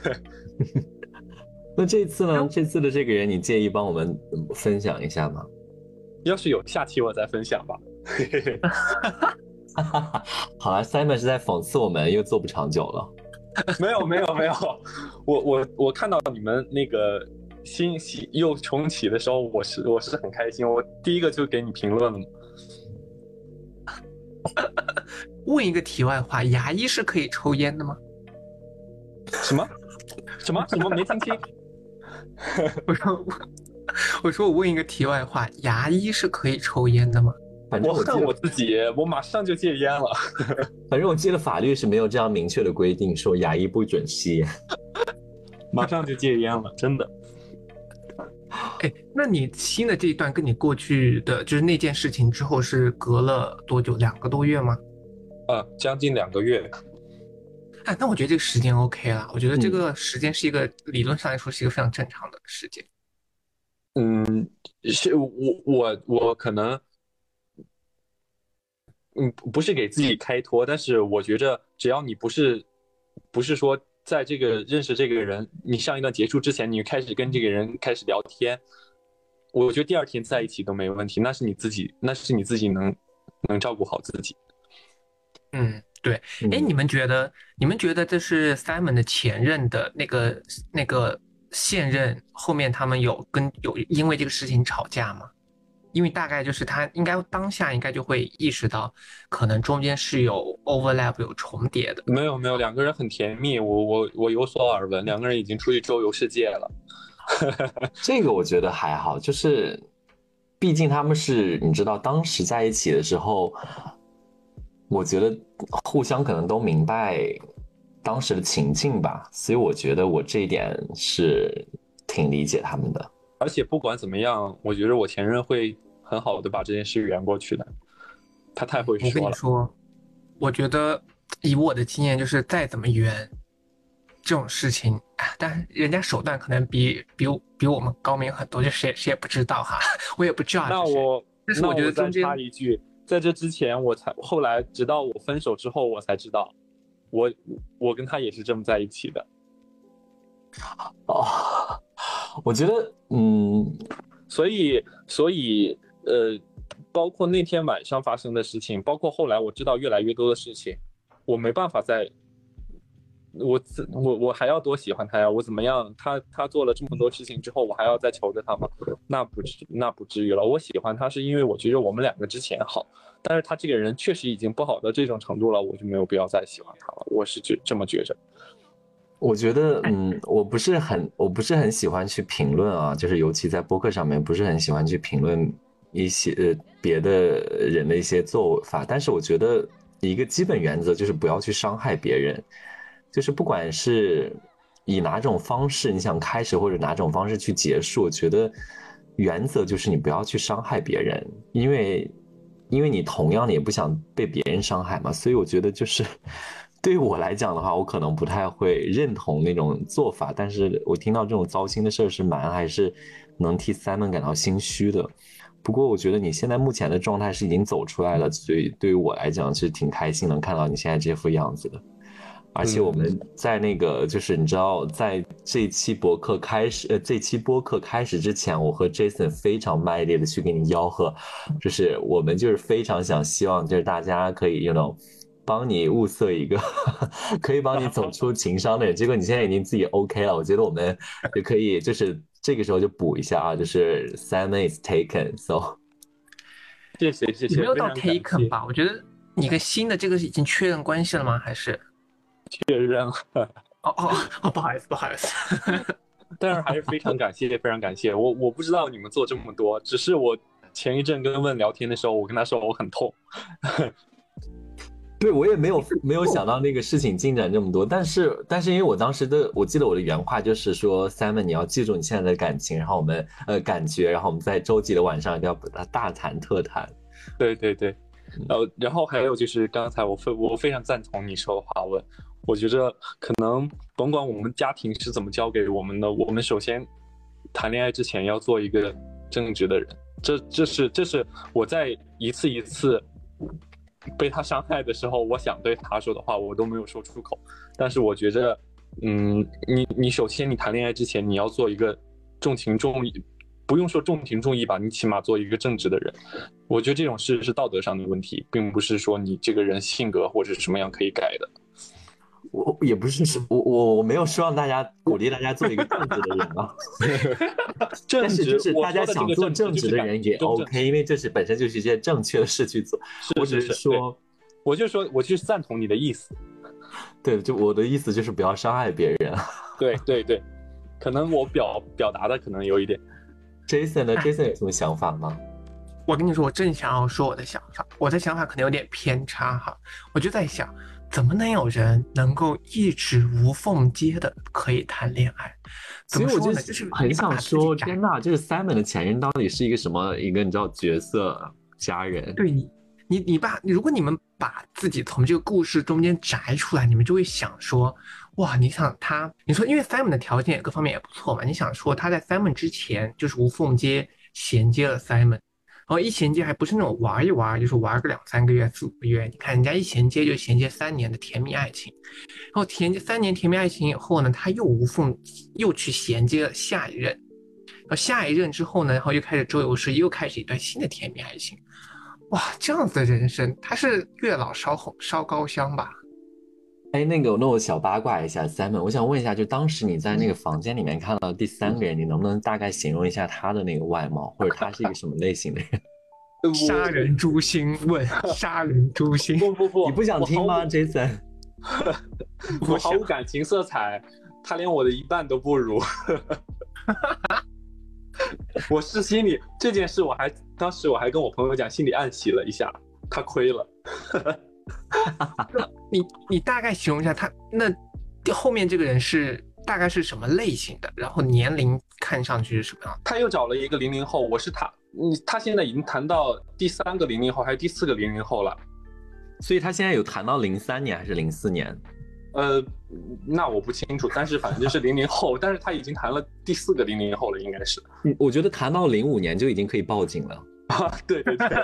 Speaker 1: 那这次呢？这次的这个人，你介意帮我们分享一下吗？
Speaker 3: 要是有下期我再分享吧。
Speaker 1: 好了 ，Simon 是在讽刺我们又做不长久了。
Speaker 3: 没有没有没有，我我我看到你们那个新喜又重启的时候，我是我是很开心，我第一个就给你评论了。
Speaker 2: 问一个题外话，牙医是可以抽烟的吗？
Speaker 3: 什么？什么？什么？没听清。
Speaker 2: 我说，我说我问一个题外话，牙医是可以抽烟的吗？
Speaker 1: 反正
Speaker 3: 我恨我自己，我马上就戒烟了。
Speaker 1: 反正我记得法律是没有这样明确的规定，说牙医不准吸烟。
Speaker 3: 马上就戒烟了，真的。
Speaker 2: 哎，那你新的这一段跟你过去的就是那件事情之后是隔了多久？两个多月吗？
Speaker 3: 呃，将近两个月。
Speaker 2: 哎，那我觉得这个时间 OK 了。我觉得这个时间是一个、嗯、理论上来说是一个非常正常的时间。
Speaker 3: 嗯，是我我我可能。嗯，不是给自己开脱，但是我觉着只要你不是，不是说在这个认识这个人，你上一段结束之前，你开始跟这个人开始聊天，我觉得第二天在一起都没问题，那是你自己，那是你自己能能照顾好自己。
Speaker 2: 嗯，对。哎，你们觉得，你们觉得这是 Simon 的前任的那个那个现任后面他们有跟有因为这个事情吵架吗？因为大概就是他应该当下应该就会意识到，可能中间是有 overlap 有重叠的。
Speaker 3: 没有没有，两个人很甜蜜，我我我有所耳闻，两个人已经出去周游世界了。
Speaker 1: 这个我觉得还好，就是毕竟他们是你知道当时在一起的时候，我觉得互相可能都明白当时的情境吧，所以我觉得我这一点是挺理解他们的。
Speaker 3: 而且不管怎么样，我觉得我前任会很好的把这件事圆过去的，他太会说了。
Speaker 2: 我跟你说，我觉得以我的经验，就是再怎么圆这种事情，但人家手段可能比比比我们高明很多，就谁谁也不知道哈，我也不知道。
Speaker 3: 那我，
Speaker 2: 但是我觉得中间
Speaker 3: 插一句，在这之前，我才后来直到我分手之后，我才知道，我我跟他也是这么在一起的。
Speaker 1: 哦。我觉得，嗯，
Speaker 3: 所以，所以，呃，包括那天晚上发生的事情，包括后来我知道越来越多的事情，我没办法再，我我我还要多喜欢他呀？我怎么样？他他做了这么多事情之后，我还要再求着他吗？那不至那不至于了。我喜欢他是因为我觉得我们两个之前好，但是他这个人确实已经不好到这种程度了，我就没有必要再喜欢他了。我是觉这么觉着。
Speaker 1: 我觉得，嗯，我不是很，我不是很喜欢去评论啊，就是尤其在播客上面，不是很喜欢去评论一些呃别的人的一些做法。但是我觉得一个基本原则就是不要去伤害别人，就是不管是以哪种方式你想开始或者哪种方式去结束，我觉得原则就是你不要去伤害别人，因为因为你同样的也不想被别人伤害嘛，所以我觉得就是。 对于我来讲的话，我可能不太会认同那种做法，但是我听到这种糟心的事儿是蛮还是能替 Simon 感到心虚的。不过我觉得你现在目前的状态是已经走出来了，所以对于我来讲是挺开心能看到你现在这副样子的。而且我们在那个就是你知道，在这期博客开始，呃，这期播客开始之前，我和 Jason 非常卖力的去给你吆喝，就是我们就是非常想希望就是大家可以 you know 帮你物色一个可以帮你走出情伤的人。结果你现在已经自己 OK 了，我觉得我们也可以就是这个时候就补一下啊，就是 Simon is taken，so
Speaker 3: 谢谢谢谢，
Speaker 2: 有没有到
Speaker 3: 非常感谢
Speaker 2: taken 吧？我觉得你跟新的这个已经确认关系了吗？还是？
Speaker 3: 确认了。
Speaker 2: 哦哦哦，不好意思，不好意思。
Speaker 3: 但是还是非常感谢，非常感谢。我我不知道你们做这么多，只是我前一阵跟问聊天的时候，我跟他说我很痛。
Speaker 1: 对，我也没有没有想到那个事情进展这么多，但是但是因为我当时的我记得我的原话就是说 Simon 你要记住你现在的感情，然后我们呃感觉，然后我们在周几的晚上一定要把它大谈特谈。
Speaker 3: 对对对，呃，然后还有就是刚才我非我非常赞同你说的话，我我觉着可能甭管我们家庭是怎么教给我们的，我们首先谈恋爱之前要做一个正直的人，这这是这是我在一次一次被他伤害的时候，我想对他说的话，我都没有说出口。但是我觉着，嗯，你你首先你谈恋爱之前，你要做一个重情重义，不用说重情重义吧，你起码做一个正直的人。我觉得这种事是道德上的问题，并不是说你这个人性格或者什么样可以改的。
Speaker 1: 我也不是说我我我没有希望大家鼓励大家做一个正直的人啊，但是就是大家想做正直的人也 OK， 因为这是本身就是一件正确的事去做。我只是说，
Speaker 3: 我就说我就是赞同你的意思。
Speaker 1: 对，就我的意思就是不要伤害别人。
Speaker 3: 对对对，可能我表表达的可能有一点。
Speaker 1: Jason 呢 ？Jason 有什么想法吗？
Speaker 2: 我跟你说，我正想要说我的想法，我的想法可能有点偏差哈，我就在想。怎么能有人能够一直无缝接的可以谈恋爱？
Speaker 1: 所以我就就是很想说，天哪，就是 Simon 的前任到底是一个什么一个你知道角色家人？
Speaker 2: 对你，你你把如果你们把自己从这个故事中间摘出来，你们就会想说，哇，你想他，你说因为 Simon 的条件也各方面也不错嘛，你想说他在 Simon 之前就是无缝接衔接了 Simon。然后一衔接还不是那种玩一玩，就是玩个两三个月、四五个月。你看人家一衔接就衔接三年的甜蜜爱情，然后衔接三年甜蜜爱情以后呢，他又无缝又去衔接了下一任，然后下一任之后呢，然后又开始周游世，又开始一段新的甜蜜爱情。哇，这样子的人生，他是月老烧红烧高香吧？
Speaker 1: 哎，那个，那我小八卦一下 ，Simon，我想问一下，就当时你在那个房间里面看到第三个人，你能不能大概形容一下他的那个外貌，或者他是一个什么类型的人？
Speaker 2: 杀人诛心问，杀人诛心。
Speaker 3: 不不不，
Speaker 1: 你不想听吗 ，Jason？
Speaker 3: 我毫无感情色彩，他连我的一半都不如。我是心里这件事，我还当时我还跟我朋友讲，心里暗喜了一下，他亏了。
Speaker 2: 你你大概形容一下他那后面这个人是大概是什么类型的，然后年龄看上去是什么样？
Speaker 3: 他又找了一个零零后，我是他，你他现在已经谈到第三个零零后还是第四个零零后了，
Speaker 1: 所以他现在有谈到零三年还是零四年？
Speaker 3: 呃，那我不清楚，但是反正就是零零后，但是他已经谈了第四个零零后了，应该是。
Speaker 1: 我觉得谈到零五年就已经可以报警了。
Speaker 3: 啊，对对对。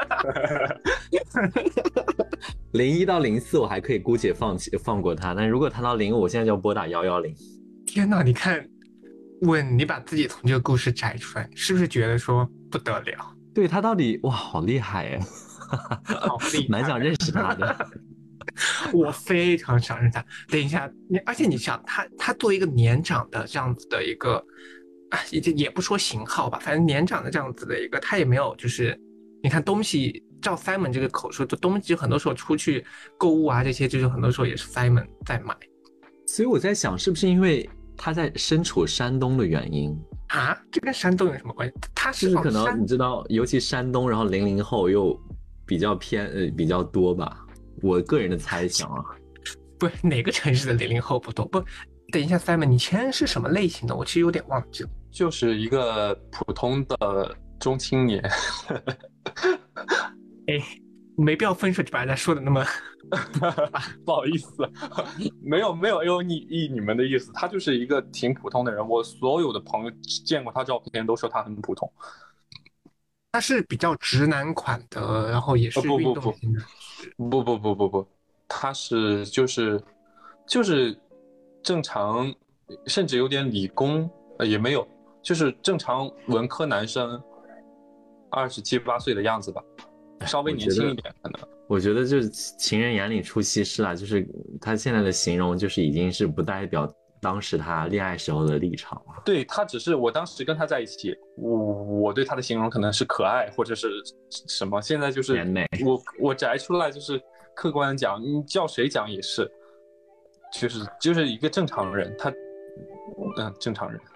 Speaker 1: 零一到零四我还可以姑且放弃放过他，但如果谈到零五，我现在就要拨打幺幺零。
Speaker 2: 天哪，你看，问你把自己从这个故事摘出来，是不是觉得说不得了？
Speaker 1: 对，他到底哇，好厉害哎，
Speaker 2: 好厉害，
Speaker 1: 蛮想认识他的。
Speaker 2: 我非常想认识他。等一下，你而且你想，他他作为一个年长的这样子的一个。也也不说型号吧，反正年长的这样子的一个，他也没有就是，你看东西照 Simon 这个口说，就东西很多时候出去购物啊这些，就是很多时候也是 Simon 在买。
Speaker 1: 所以我在想，是不是因为他在身处山东的原因
Speaker 2: 啊？这跟山东有什么关系？他是
Speaker 1: 就是可能你知道，尤其山东，然后零零后又比较偏呃比较多吧，我个人的猜想啊。
Speaker 2: 不，哪个城市的零零后不多？不。等一下 ，Simon， 你前任是什么类型的？我其实有点忘记了。
Speaker 3: 就是一个普通的中青年。
Speaker 2: 哎，没必要分手就把人家说的那么
Speaker 3: 不好意思，没有没有 A O E 你们的意思，他就是一个挺普通的人。我所有的朋友见过他照片都说他很普通。
Speaker 2: 他是比较直男款的，然后也是
Speaker 3: 不不
Speaker 2: 运动型的。
Speaker 3: 不不不不不，他是就是就是正常，甚至有点理工，呃也没有，就是正常文科男生，二十七八岁的样子吧，稍微年轻一点可能。
Speaker 1: 我觉得就是情人眼里出西施啦，就是他现在的形容就是已经是不代表当时他恋爱时候的立场了。
Speaker 3: 对，他只是我当时跟他在一起，我我对他的形容可能是可爱或者是什么，现在就是
Speaker 1: 甜美。
Speaker 3: 我我摘出来就是客观讲，你叫谁讲也是，就是就是一个正常人，他嗯、呃、正常人。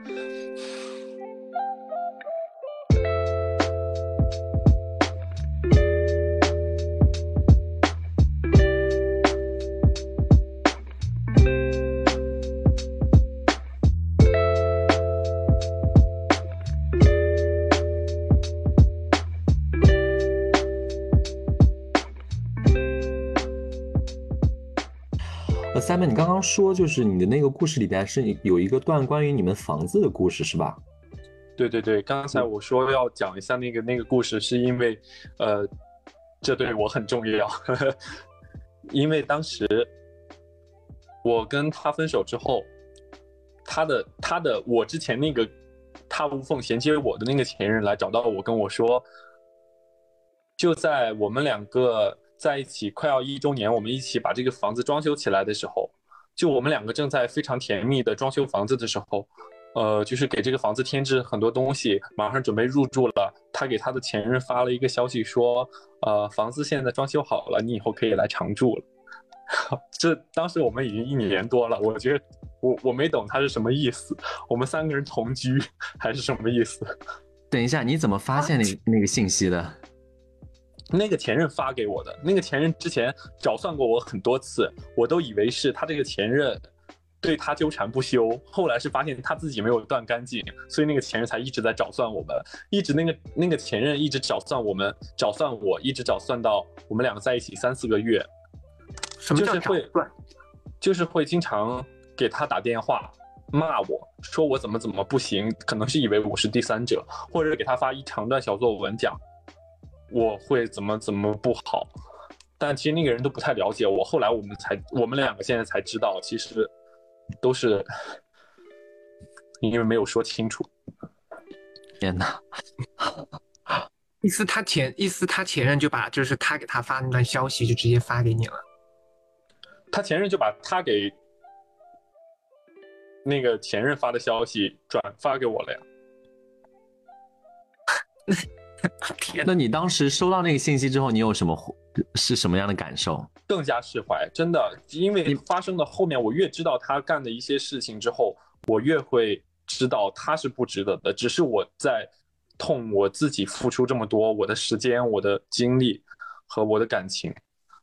Speaker 1: Simon，你刚刚说就是你的那个故事里边是有一个段关于你们房子的故事是吧？
Speaker 3: 对对对，刚才我说要讲一下那个那个故事，是因为呃，这对我很重要，呵呵，因为当时我跟他分手之后，他的他的我之前那个他无缝衔接我的那个前任来找到我，跟我说，就在我们两个在一起快要一周年，我们一起把这个房子装修起来的时候，就我们两个正在非常甜蜜的装修房子的时候，呃，就是给这个房子添置很多东西，马上准备入住了。他给他的前任发了一个消息说，呃，房子现在装修好了，你以后可以来常住了。这当时我们已经一年多了，我觉得我我没懂他是什么意思，我们三个人同居还是什么意思？
Speaker 1: 等一下，你怎么发现那那个信息的？
Speaker 3: 那个前任发给我的，那个前任之前找算过我很多次，我都以为是他这个前任对他纠缠不休，后来是发现他自己没有断干净，所以那个前任才一直在找算我们，一直那个那个前任一直找算我们，找算我，一直找算到我们两个在一起三四个月。
Speaker 2: 什么叫找算？
Speaker 3: 就是会经常给他打电话骂我，说我怎么怎么不行，可能是以为我是第三者，或者给他发一长段小作文讲我会怎么怎么不好，但其实那个人都不太了解我。后来我们才，我们两个现在才知道，其实都是因为没有说清楚。
Speaker 1: 天哪！
Speaker 2: 意思他前意思他前任就把就是他给他发那段消息就直接发给你了。
Speaker 3: 他前任就把他给那个前任发的消息转发给我了呀。
Speaker 2: 天，
Speaker 1: 那你当时收到那个信息之后，你有什么是什么样的感受？
Speaker 3: 更加释怀，真的，因为发生的后面，我越知道他干的一些事情之后，我越会知道他是不值得的。只是我在痛我自己付出这么多，我的时间、我的精力和我的感情。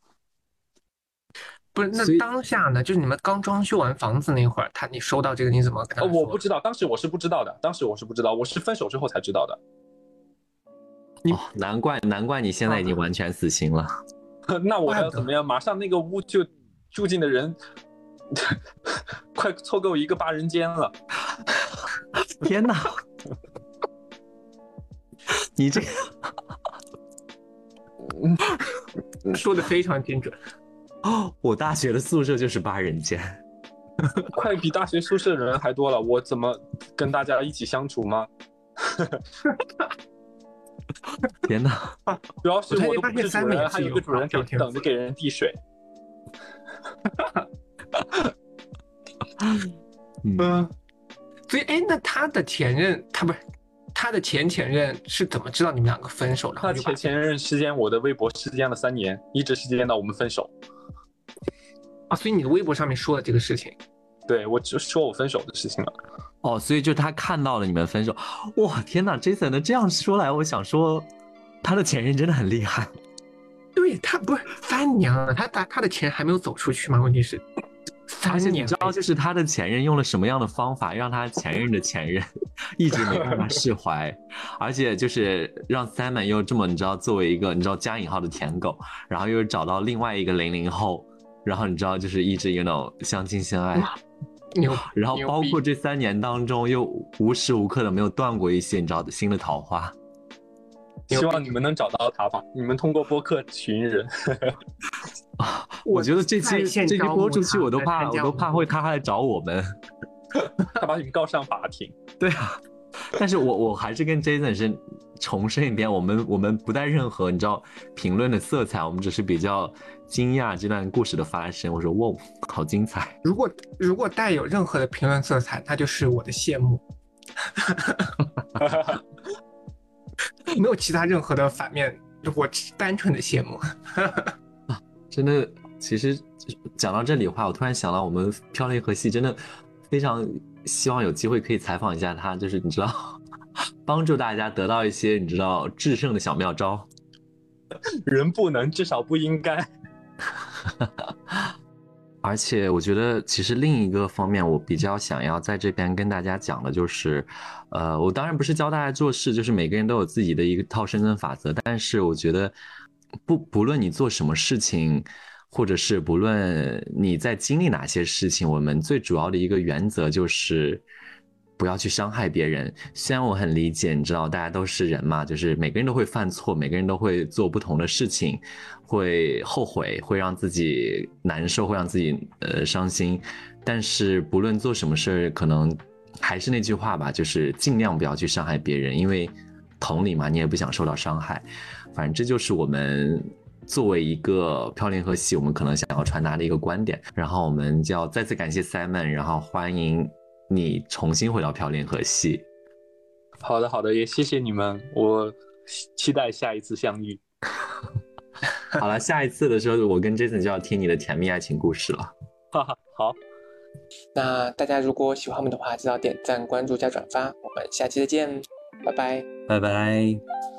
Speaker 2: 不是，那当下呢？就是你们刚装修完房子那会儿，他你收到这个你怎么跟他说？
Speaker 3: 呃，我不知道，当时我是不知道的，当时我是不知道，我是分手之后才知道的。
Speaker 1: 哦，难怪难怪你现在已经完全死心了。
Speaker 3: 那我要怎么样？马上那个屋就住进的人，快凑够一个八人间了。
Speaker 1: 天哪！你这个
Speaker 2: 说的非常精准。
Speaker 1: 哦，我大学的宿舍就是八人间，
Speaker 3: 快比大学宿舍的人还多了，我怎么跟大家一起相处吗？
Speaker 1: 天哪！
Speaker 3: 主要是我都不是主人，还有个主人给等着给人递水。
Speaker 2: 嗯，所以哎，那他的前任，他不是他的前前任是怎么知道你们两个分手的？
Speaker 3: 他前前任时间我的微博时间了三年，一直时间到我们分手。
Speaker 2: 啊，所以你的微博上面说了这个事情？
Speaker 3: 对，我只说我分手的事情了。
Speaker 1: 哦，所以就他看到了你们分手，哇，天哪 ，Jason 的这样说来，我想说，他的前任真的很厉害。
Speaker 2: 对他不是三年了，他他他的前任还没有走出去吗？问题是，三年，
Speaker 1: 你知道就是他的前任用了什么样的方法，让他前任的前任一直没办法释怀，而且就是让 Simon 又这么你知道作为一个你知道加引号的舔狗，然后又找到另外一个零零后，然后你知道就是一直 you know 相亲相爱，
Speaker 2: 牛，
Speaker 1: 然后包括这三年当中又无时无刻的没有断过一些你知道新的桃花。
Speaker 3: 希望你们能找到他吧，你们通过播客寻人。
Speaker 1: 我觉得这期这期播出去我都怕我都怕会他来找我们。
Speaker 3: 他把你们告上法庭。
Speaker 1: 对啊，但是我我还是跟 Jason 是重申一遍，我们我们不带任何你知道评论的色彩，我们只是比较惊讶这段故事的发生。我说哇，好精彩！
Speaker 2: 如果如果带有任何的评论色彩，那就是我的羡慕。没有其他任何的反面，我单纯的羡慕。
Speaker 1: 真的，其实讲到这里的话，我突然想到我们飘零河系真的非常希望有机会可以采访一下他，就是你知道帮助大家得到一些你知道制胜的小妙招。
Speaker 3: 人不能，至少不应该。
Speaker 1: 而且我觉得其实另一个方面我比较想要在这边跟大家讲的就是呃，我当然不是教大家做事，就是每个人都有自己的一套生存法则，但是我觉得不不论你做什么事情，或者是不论你在经历哪些事情，我们最主要的一个原则就是不要去伤害别人。虽然我很理解，你知道大家都是人嘛，就是每个人都会犯错，每个人都会做不同的事情，会后悔，会让自己难受，会让自己呃伤心，但是不论做什么事，可能还是那句话吧，就是尽量不要去伤害别人，因为同理嘛，你也不想受到伤害。反正这就是我们作为一个飘零河系我们可能想要传达的一个观点。然后我们就要再次感谢 Simon， 然后欢迎你重新回到飘零河系。
Speaker 3: 好的好的，也谢谢你们，我期待下一次相遇。
Speaker 1: 好了，下一次的时候我跟 Jason 就要听你的甜蜜爱情故事了。
Speaker 3: 哈哈，好。
Speaker 2: 那大家如果喜欢我们的话，记得点赞、关注加转发，我们下期再见，拜拜，
Speaker 1: 拜拜。